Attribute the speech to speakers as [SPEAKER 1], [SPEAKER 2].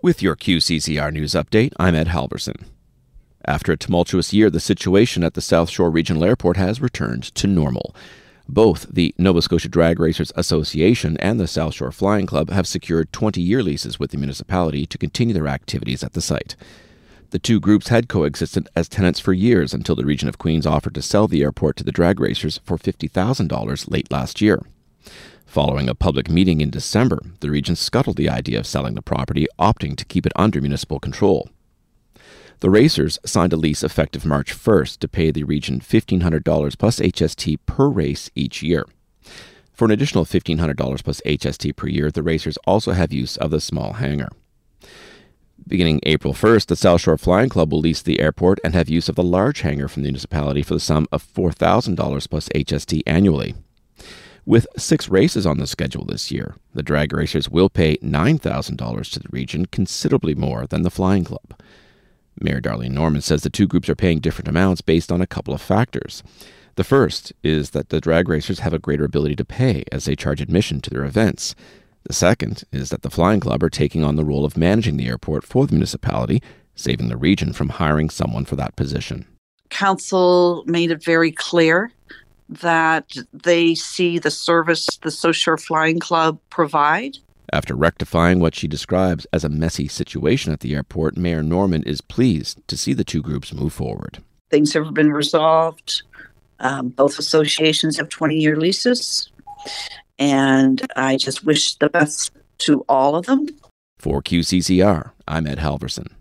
[SPEAKER 1] With your QCCR News Update, I'm Ed Halverson. After a tumultuous year, the situation at the South Shore Regional Airport has returned to normal. Both the Nova Scotia Drag Racers Association and the South Shore Flying Club have secured 20-year leases with the municipality to continue their activities at the site. The two groups had coexisted as tenants for years until the Region of Queens offered to sell the airport to the drag racers for $50,000 late last year. Following a public meeting in December, the region scuttled the idea of selling the property, opting to keep it under municipal control. The racers signed a lease effective March 1st to pay the region $1,500 plus HST per race each year. For an additional $1,500 plus HST per year, the racers also have use of the small hangar. Beginning April 1st, the South Shore Flying Club will lease the airport and have use of the large hangar from the municipality for the sum of $4,000 plus HST annually. With 6 races on the schedule this year, the drag racers will pay $9,000 to the region, considerably more than the Flying Club. Mayor Darlene Norman says the two groups are paying different amounts based on a couple of factors. The first is that the drag racers have a greater ability to pay as they charge admission to their events. The second is that the Flying Club are taking on the role of managing the airport for the municipality, saving the region from hiring someone for that position.
[SPEAKER 2] Council made it very clear that they see the service the South Shore Flying Club provide.
[SPEAKER 1] After rectifying what she describes as a messy situation at the airport, Mayor Norman is pleased to see the two groups move forward.
[SPEAKER 2] Things have been resolved. Both associations have 20-year leases, and I just wish the best to all of them.
[SPEAKER 1] For QCCR, I'm Ed Halverson.